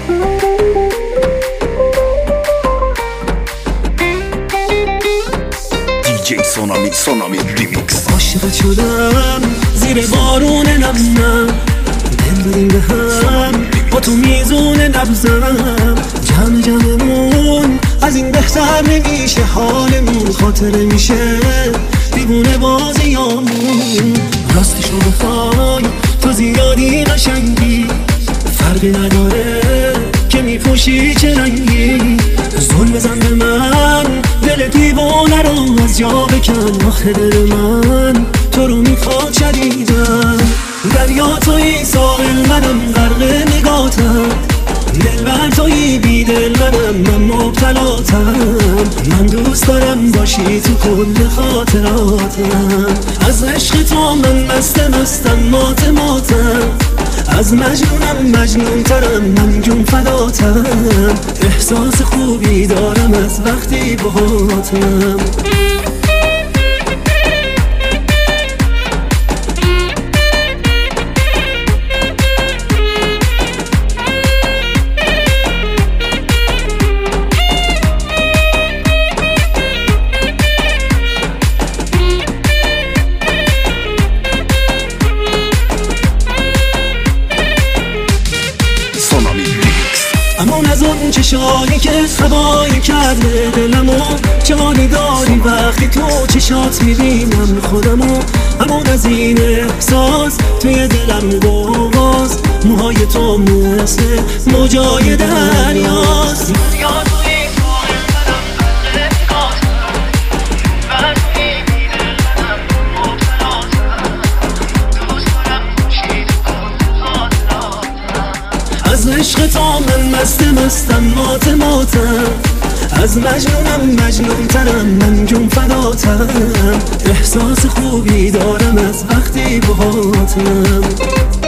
دیجی سونامی ریمیکس. عاشقت شدم زیر بارون نبزم، دل بدیم به هم با تو میزون نبزم. جمعمون از این بهتر نمیشه، حالمون خاطره میشه دیوونه بازیامون. راستشو بخوای تو زیادی قشنگی، فرقی نداره که میپوشی چه رنگی. زل بزن به من دل دیوانه رو از جا بکن، آخه دل من تو رو میخواد شدیدن. دریا توی ساحل منم غرق نگاتم، دلبر توی بی دل من مبتلاتم. من دوست دارم باشی تو کل خاطراتم، از عشق تو من مستم ماتم. از مجنونم مجنون ترم، من جون فداتم. احساس خوبی دارم از وقتی باهاتم. امان از اون چشایی که هوایی کرده دلمو، چه حالی داری وقتی تو چشات میبینم خودمو. امان از این احساس توی دلم گواز، موهای تو مثل موجای دریاست. از عشق تو من مستم ماتم. از مجنونم مجنون ترم، من جون فداتم. احساس خوبی دارم از وقتی باهاتم.